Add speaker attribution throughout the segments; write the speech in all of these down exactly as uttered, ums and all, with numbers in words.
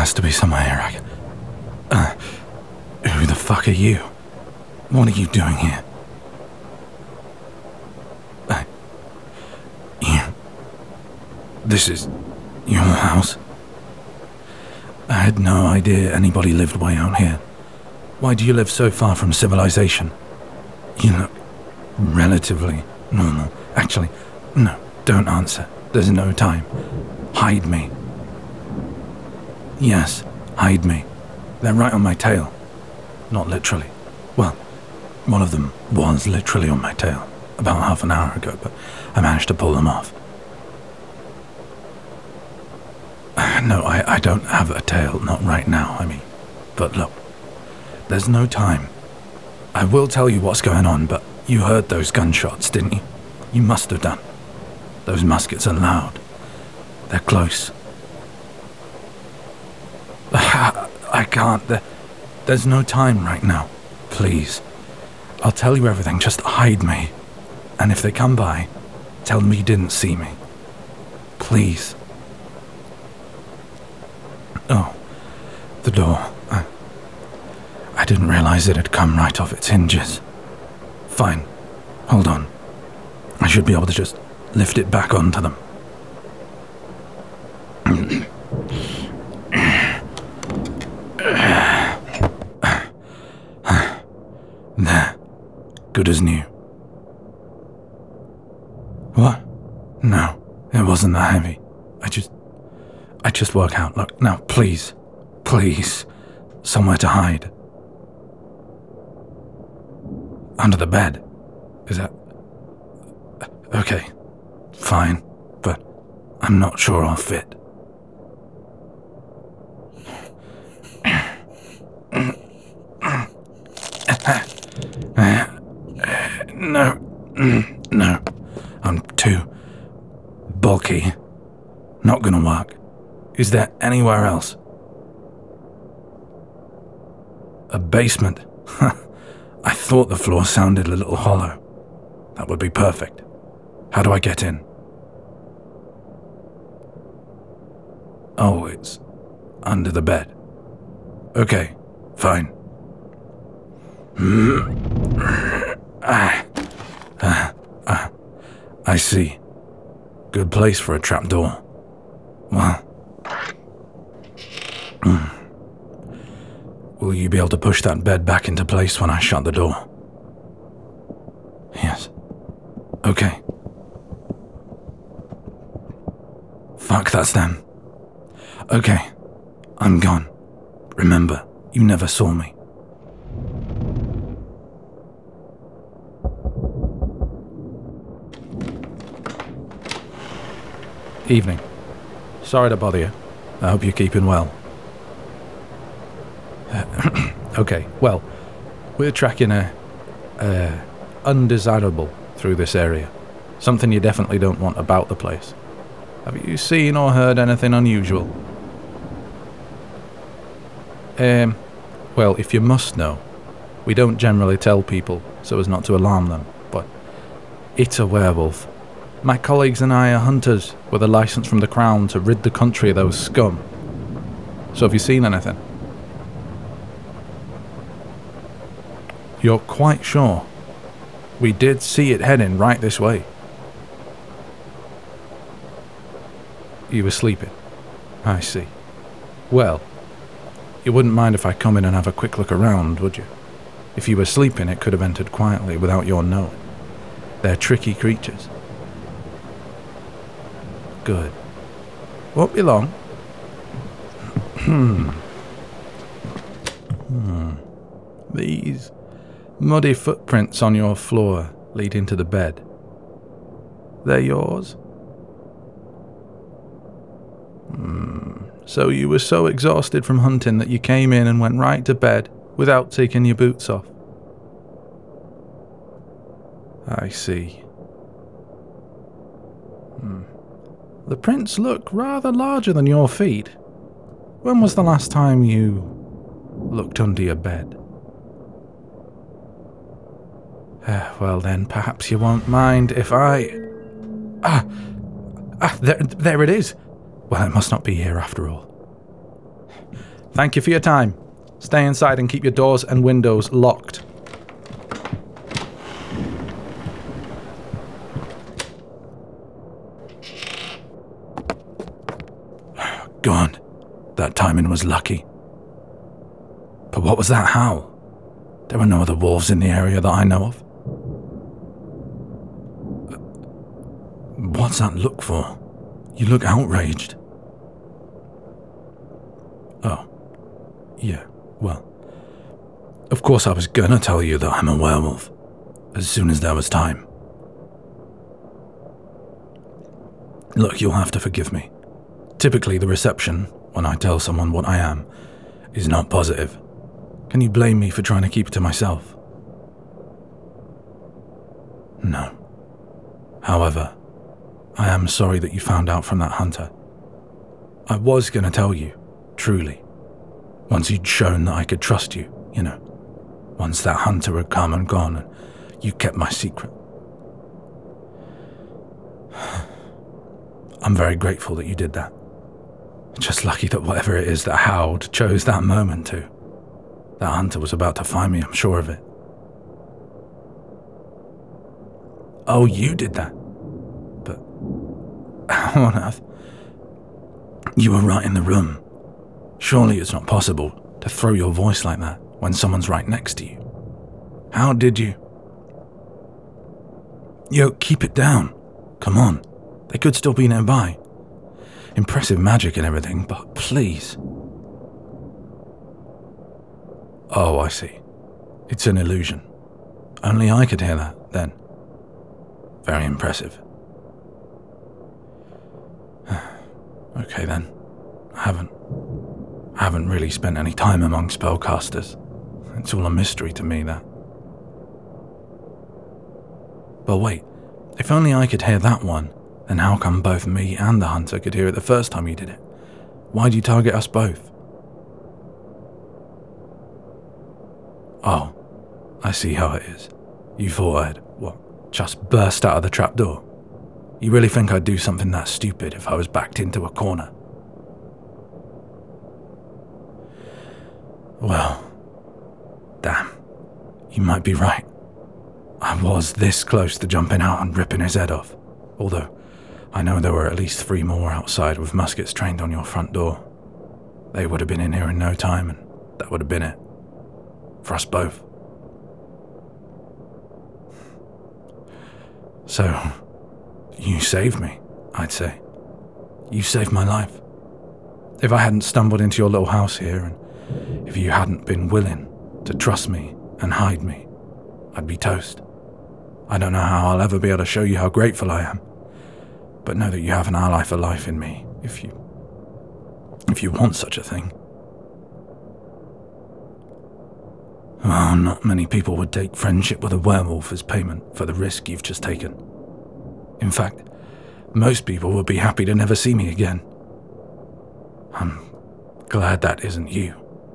Speaker 1: has to be somewhere here. I can... Uh, who the fuck are you? What are you doing here? Uh, you... This is... your house? I had no idea anybody lived way out here. Why do you live so far from civilization? You look... relatively normal. Actually, no, don't answer. There's no time. Hide me. Yes, hide me. They're right on my tail. Not literally. Well, one of them was literally on my tail about half an hour ago, but I managed to pull them off. No, I, I don't have a tail, not right now, I mean. But look, there's no time. I will tell you what's going on, but you heard those gunshots, didn't you? You must have done. Those muskets are loud. They're close. I can't. There, there's no time right now. Please. I'll tell you everything. Just hide me. And if they come by, tell them you didn't see me. Please. Oh, the door. I, I didn't realize it had come right off its hinges. Fine. Hold on. I should be able to just lift it back onto them. There. Good as new. What? No, it wasn't that heavy. I just... I just work out. Look, now, please. Please. Somewhere to hide. Under the bed. Is that... Okay. Fine. But I'm not sure I'll fit. No. No. I'm too bulky. Not gonna work. Is there anywhere else? A basement? I thought the floor sounded a little hollow. That would be perfect. How do I get in? Oh, it's under the bed. Okay, fine. Ah, ah, ah, I see. Good place for a trapdoor. Well, mm. Will you be able to push that bed back into place when I shut the door? Yes. Okay. Fuck, that's them. Okay, I'm gone. Remember, you never saw me. Evening. Sorry to bother you. I hope you're keeping well. Uh, okay, well, we're tracking a, a undesirable through this area. Something you definitely don't want about the place. Have you seen or heard anything unusual? Um, well, if you must know, we don't generally tell people so as not to alarm them, but it's a werewolf. My colleagues and I are hunters with a license from the Crown to rid the country of those scum. So have you seen anything? You're quite sure? We did see it heading right this way. You were sleeping? I see. Well, you wouldn't mind if I come in and have a quick look around, would you? If you were sleeping, it could have entered quietly without your knowing. They're tricky creatures. Good. Won't be long. Hmm. Hmm. These muddy footprints on your floor lead into the bed. They're yours? Hmm. So you were so exhausted from hunting that you came in and went right to bed without taking your boots off. I see. Hmm. The prints look rather larger than your feet. When was the last time you looked under your bed? Uh, well then, perhaps you won't mind if I... Ah! Ah, there, there it is! Well, it must not be here after all. Thank you for your time. Stay inside and keep your doors and windows locked. God, that timing was lucky. But what was that howl? There were no other wolves in the area that I know of. What's that look for? You look outraged. Oh, yeah, well, of course I was gonna tell you that I'm a werewolf, as soon as there was time. Look, you'll have to forgive me. Typically the reception, when I tell someone what I am, is not positive. Can you blame me for trying to keep it to myself? No. However, I am sorry that you found out from that hunter. I was gonna tell you, truly. Once you'd shown that I could trust you, you know. Once that hunter had come and gone and you kept my secret. I'm very grateful that you did that. Just lucky that whatever it is that howled chose that moment to. That hunter was about to find me, I'm sure of it. Oh, you did that? But how on earth? You were right in the room. Surely it's not possible to throw your voice like that when someone's right next to you. How did you? Yo, keep it down. Come on. They could still be nearby. Impressive magic and everything, but please. Oh, I see. It's an illusion. Only I could hear that, then. Very impressive. Okay, then. I haven't... I haven't really spent any time among spellcasters. It's all a mystery to me, that. But wait, if only I could hear that one, then how come both me and the hunter could hear it the first time you did it? Why'd you target us both? Oh, I see how it is. You thought I'd, what, just burst out of the trapdoor? You really think I'd do something that stupid if I was backed into a corner? Well, damn, you might be right. I was this close to jumping out and ripping his head off, although I know there were at least three more outside with muskets trained on your front door. They would have been in here in no time, and that would have been it. For us both. So, you saved me, I'd say. You saved my life. If I hadn't stumbled into your little house here, and if you hadn't been willing to trust me and hide me, I'd be toast. I don't know how I'll ever be able to show you how grateful I am, but know that you have an ally for life in me, if you... if you want such a thing. Oh, not many people would take friendship with a werewolf as payment for the risk you've just taken. In fact, most people would be happy to never see me again. I'm glad that isn't you.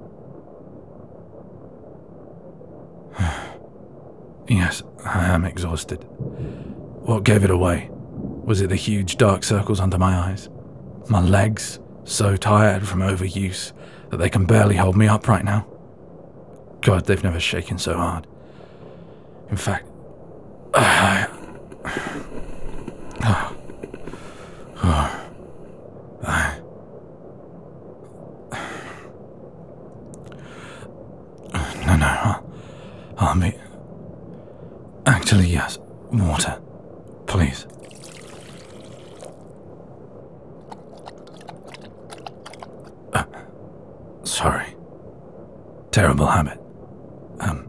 Speaker 1: Yes, I am exhausted. What gave it away? Was it the huge dark circles under my eyes? My legs, so tired from overuse that they can barely hold me up right now? God, they've never shaken so hard. In fact, I... Oh, oh, I... No, no, I'll, I'll be... Actually, yes, water, please. Uh, sorry. Terrible habit. Um...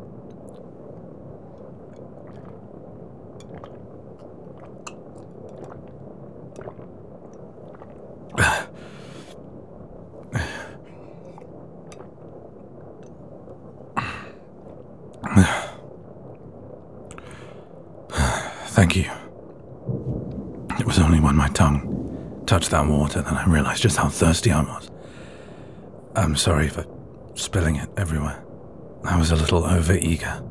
Speaker 1: Thank you. It was only when my tongue touched that water that I realized just how thirsty I was. I'm sorry for spilling it everywhere. I was a little over-eager.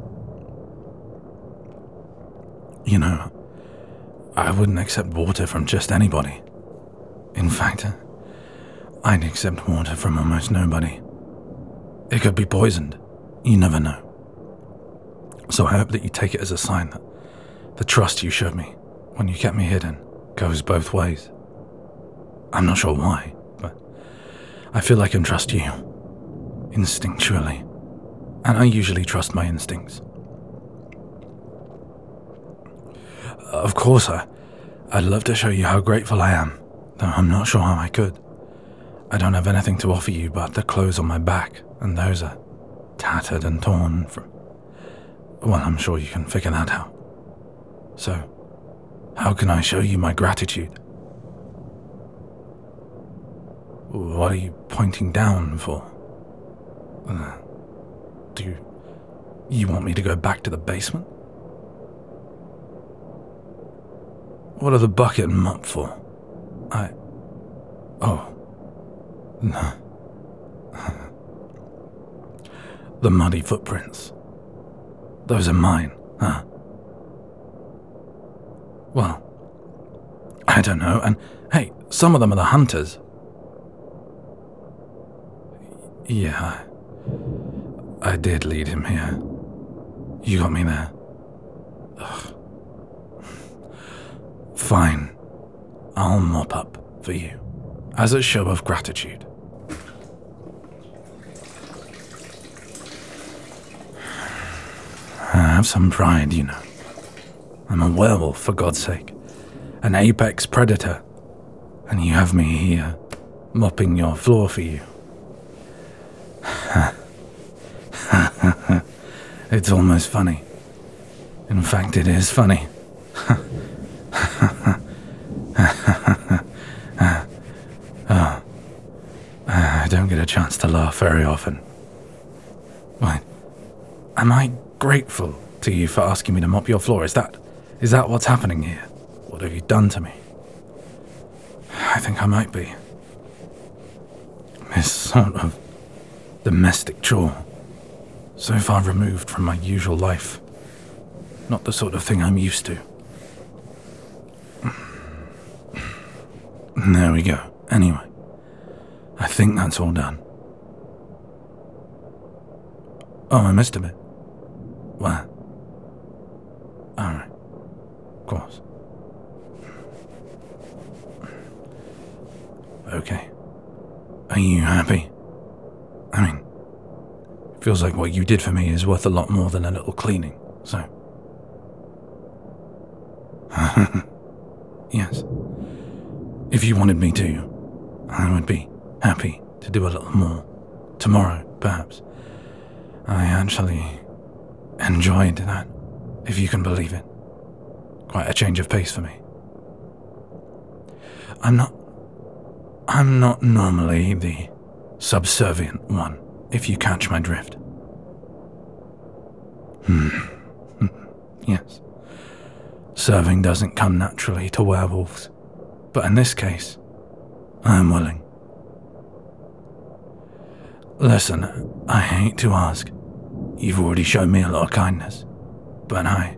Speaker 1: You know, I wouldn't accept water from just anybody. In fact, I'd accept water from almost nobody. It could be poisoned. You never know. So I hope that you take it as a sign that the trust you showed me when you kept me hidden goes both ways. I'm not sure why, but I feel I can trust you, instinctually, and I usually trust my instincts. Of course, I, I'd love to show you how grateful I am, though I'm not sure how I could. I don't have anything to offer you but the clothes on my back, and those are tattered and torn from... Well, I'm sure you can figure that out. So, how can I show you my gratitude? What are you pointing down for? Uh, do you, you want me to go back to the basement? What are the bucket and mop for? I... Oh. No. The muddy footprints. Those are mine, huh? Well, I don't know, and hey, some of them are the hunters. Yeah, I, I did lead him here. You got me there. Ugh. Fine, I'll mop up for you, as a show of gratitude. I have some pride, you know. I'm a werewolf, for God's sake. An apex predator. And you have me here, mopping your floor for you. It's almost funny. In fact, it is funny. Oh, I don't get a chance to laugh very often. Wait, am I grateful to you for asking me to mop your floor? Is that, is that what's happening here? What have you done to me? I think I might be. This sort of domestic chore, so far removed from my usual life. Not the sort of thing I'm used to. There we go. Anyway, I think that's all done. Oh, I missed a bit. Where? Alright. Of course. Okay. Are you happy? I mean, it feels like what you did for me is worth a lot more than a little cleaning, so... Yes. If you wanted me to, I would be happy to do a little more. Tomorrow, perhaps. I actually enjoyed that, if you can believe it. Quite a change of pace for me. I'm not... I'm not normally the subservient one, if you catch my drift. Hmm. Yes. Serving doesn't come naturally to werewolves, but in this case, I'm willing. Listen, I hate to ask. You've already shown me a lot of kindness, but I...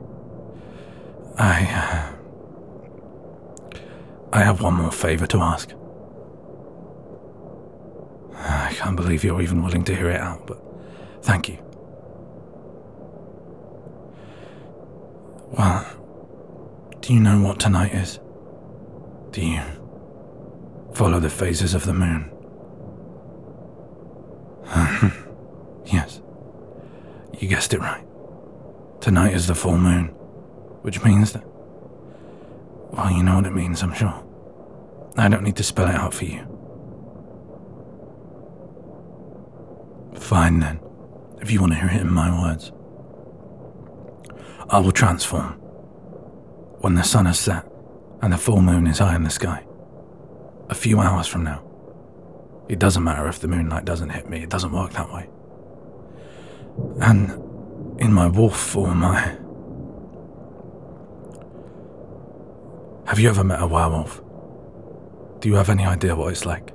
Speaker 1: I... Uh, I have one more favor to ask. I can't believe you're even willing to hear it out, but thank you. Well, do you know what tonight is? Do you follow the phases of the moon? Yes, you guessed it right. Tonight is the full moon, which means that... Well, you know what it means, I'm sure. I don't need to spell it out for you. Fine then, if you want to hear it in my words. I will transform when the sun has set and the full moon is high in the sky. A few hours from now. It doesn't matter if the moonlight doesn't hit me, it doesn't work that way. And in my wolf form, I... Have you ever met a werewolf? Do you have any idea what it's like?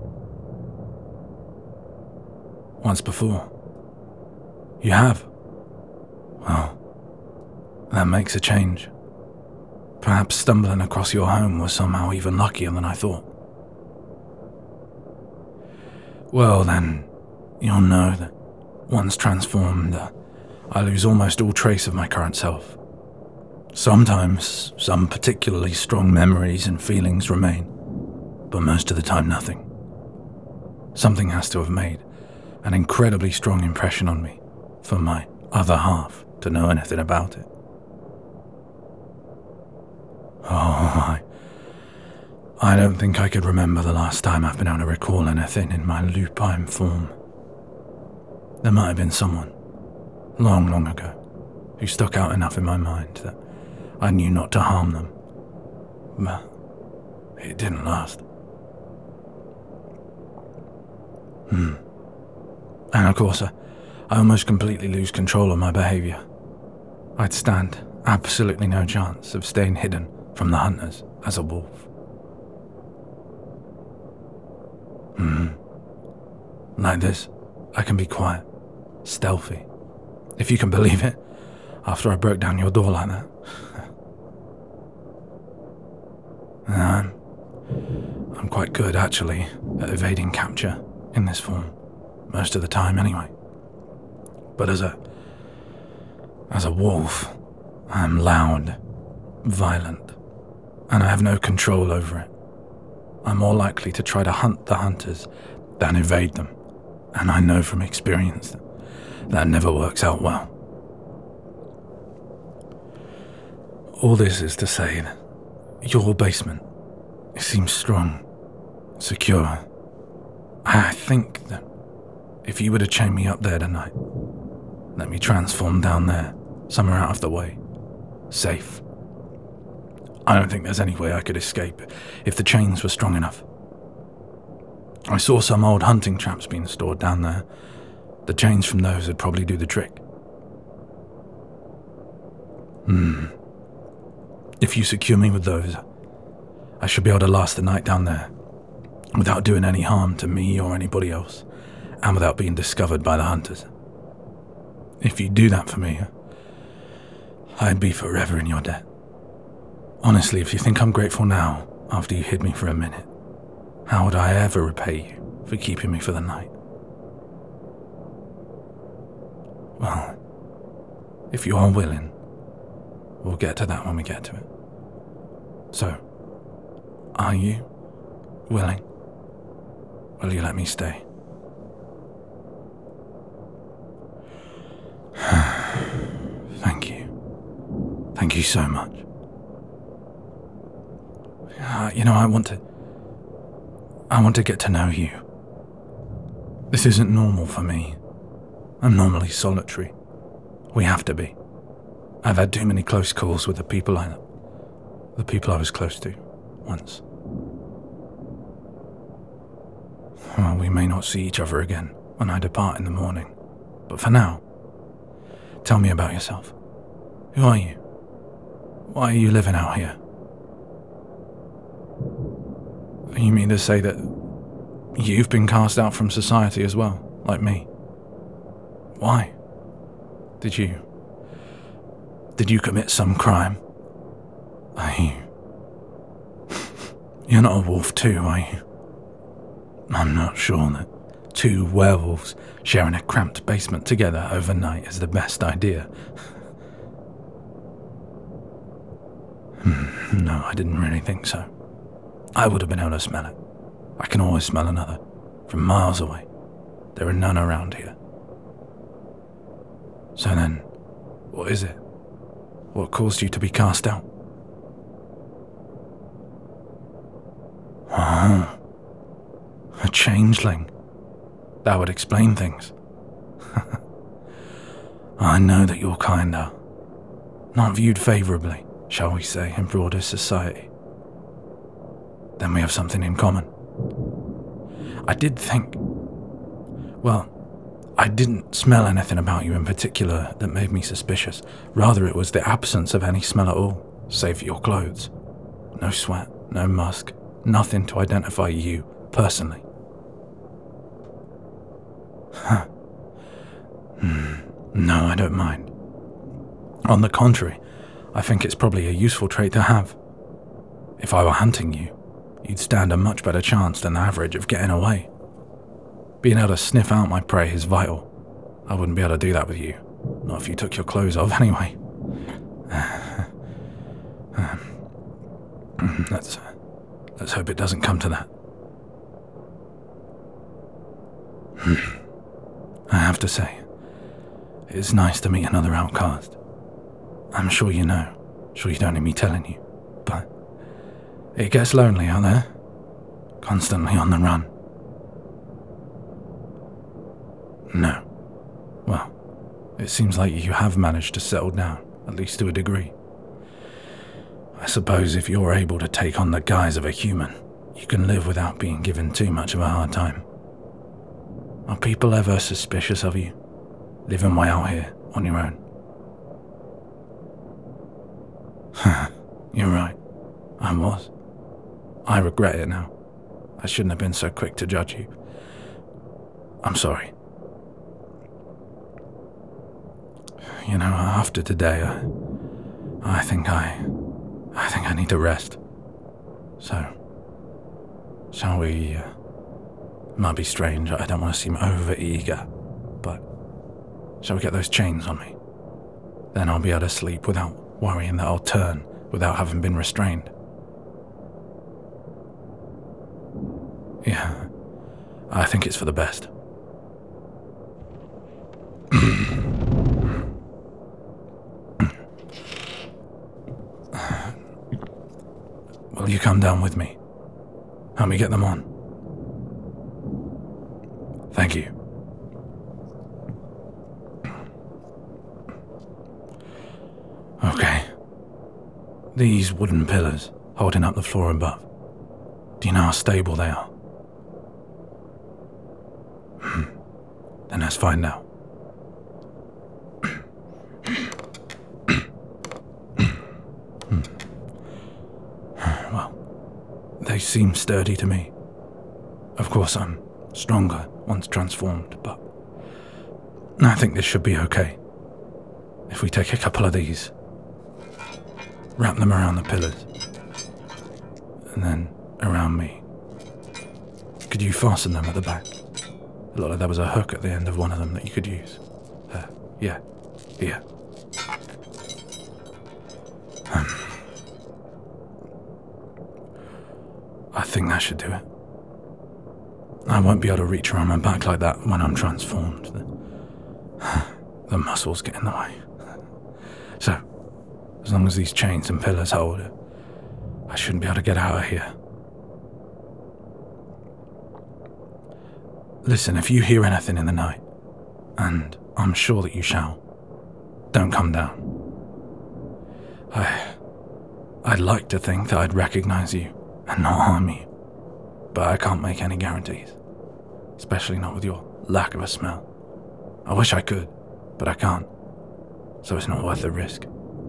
Speaker 1: Once before. You have? Well, that makes a change. Perhaps stumbling across your home was somehow even luckier than I thought. Well then, you'll know that once transformed, uh, I lose almost all trace of my current self. Sometimes, some particularly strong memories and feelings remain, but most of the time nothing. Something has to have made an incredibly strong impression on me for my other half to know anything about it. Oh, I, I don't think I could remember the last time I've been able to recall anything in my lupine form. There might have been someone, long, long ago, who stuck out enough in my mind that I knew not to harm them, but it didn't last. Hmm. And of course, I, I almost completely lose control of my behaviour. I'd stand absolutely no chance of staying hidden from the hunters as a wolf. Hmm. Like this, I can be quiet, stealthy, if you can believe it, after I broke down your door like that. I'm, I'm quite good, actually, at evading capture in this form, most of the time anyway. But as a, as a wolf, I'm loud, violent, and I have no control over it. I'm more likely to try to hunt the hunters than evade them, and I know from experience that that never works out well. All this is to say that your basement, it seems strong, secure. I think that if you were to chain me up there tonight, let me transform down there, somewhere out of the way, safe. I don't think there's any way I could escape if the chains were strong enough. I saw some old hunting traps being stored down there. The chains from those would probably do the trick. Hmm. If you secure me with those, I should be able to last the night down there, without doing any harm to me or anybody else, and without being discovered by the hunters. If you do that for me, I'd be forever in your debt. Honestly, if you think I'm grateful now, after you hid me for a minute, how would I ever repay you for keeping me for the night? Well, if you are willing, we'll get to that when we get to it. So, are you willing? Will you let me stay? Thank you. Thank you so much. Uh, you know, I want to... I want to get to know you. This isn't normal for me. I'm normally solitary. We have to be. I've had too many close calls with the people I... the people I was close to, once. Well, we may not see each other again when I depart in the morning, but for now, tell me about yourself. Who are you? Why are you living out here? You mean to say that you've been cast out from society as well, like me? Why? Did you... Did you commit some crime? Are you... You're not a wolf too, are you? I'm not sure that two werewolves sharing a cramped basement together overnight is the best idea. No, I didn't really think so. I would have been able to smell it. I can always smell another, from miles away. There are none around here. So then, what is it? What caused you to be cast out? Oh, a changeling. That would explain things. I know that your kind are not viewed favourably, shall we say, in broader society. Then we have something in common. I did think... Well, I didn't smell anything about you in particular that made me suspicious. Rather, it was the absence of any smell at all, save for your clothes. No sweat, no musk, nothing to identify you personally. Huh. No, I don't mind. On the contrary, I think it's probably a useful trait to have. If I were hunting you, you'd stand a much better chance than the average of getting away. Being able to sniff out my prey is vital. I wouldn't be able to do that with you. Not if you took your clothes off, anyway. let's, let's hope it doesn't come to that. I have to say, it's nice to meet another outcast. I'm sure you know, sure you don't need me telling you, but it gets lonely out there, constantly on the run. No. Well, it seems like you have managed to settle down, at least to a degree. I suppose if you're able to take on the guise of a human, you can live without being given too much of a hard time. Are people ever suspicious of you, living way out here on your own? You're right. I was. I regret it now. I shouldn't have been so quick to judge you. I'm sorry. You know, after today, I, I think I, I think I need to rest. So, shall we? Uh, it might be strange. I don't want to seem over eager, but shall we get those chains on me? Then I'll be able to sleep without worrying that I'll turn without having been restrained. Yeah, I think it's for the best. Will you come down with me? Help me get them on. Thank you. Okay. These wooden pillars holding up the floor above. Do you know how stable they are? Then let's find out. Well, they seem sturdy to me. Of course, I'm stronger once transformed, but I think this should be okay. If we take a couple of these, wrap them around the pillars, and then around me. Could you fasten them at the back? It looked like there was a hook at the end of one of them that you could use. Uh, yeah, here. Um, I think that should do it. I won't be able to reach around my back like that when I'm transformed. The, the muscles get in the way. So, as long as these chains and pillars hold it, I shouldn't be able to get out of here. Listen, if you hear anything in the night, and I'm sure that you shall, don't come down. I... I'd like to think that I'd recognize you and not harm you, but I can't make any guarantees, especially not with your lack of a smell. I wish I could, but I can't, so it's not worth the risk.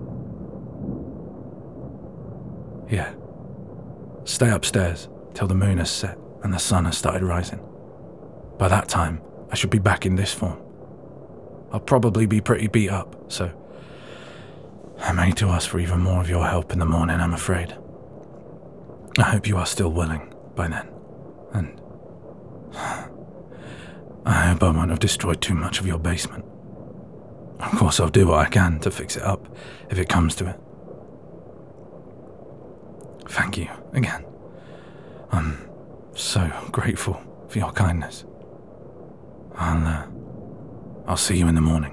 Speaker 1: Yeah. Stay upstairs till the moon has set and the sun has started rising. By that time, I should be back in this form. I'll probably be pretty beat up, so I may to ask for even more of your help in the morning, I'm afraid. I hope you are still willing by then, and I hope I won't have destroyed too much of your basement. Of course, I'll do what I can to fix it up if it comes to it. Thank you again. I'm so grateful for your kindness. I'll, uh, I'll see you in the morning.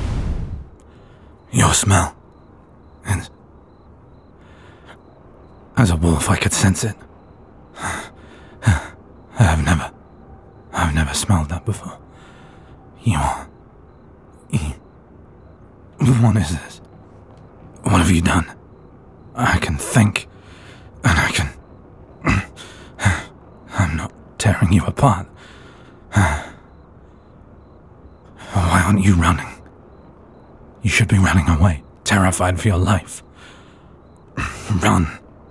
Speaker 1: Your smell. And As a wolf, I could sense it. I've never, I've never smelled that before. You are, you, what is this? What have you done? I can think, and I can, I'm not tearing you apart. Why aren't you running? You should be running away, terrified for your life. Run.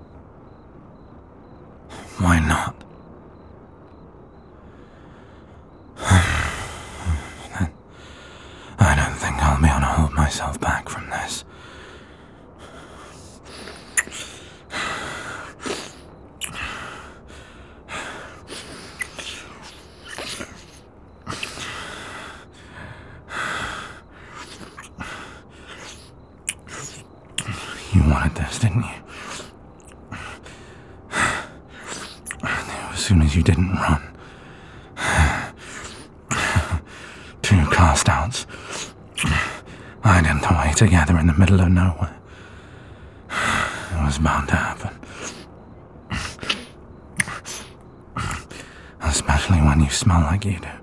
Speaker 1: Why not? I don't think I'll be able to hold myself back from this. You wanted this, didn't you? As soon as you didn't run. Two cast-outs. Hiding away together in the middle of nowhere. It was bound to happen. Especially when you smell like you do.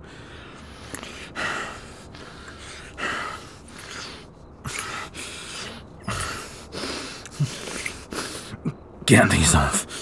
Speaker 1: Get these off.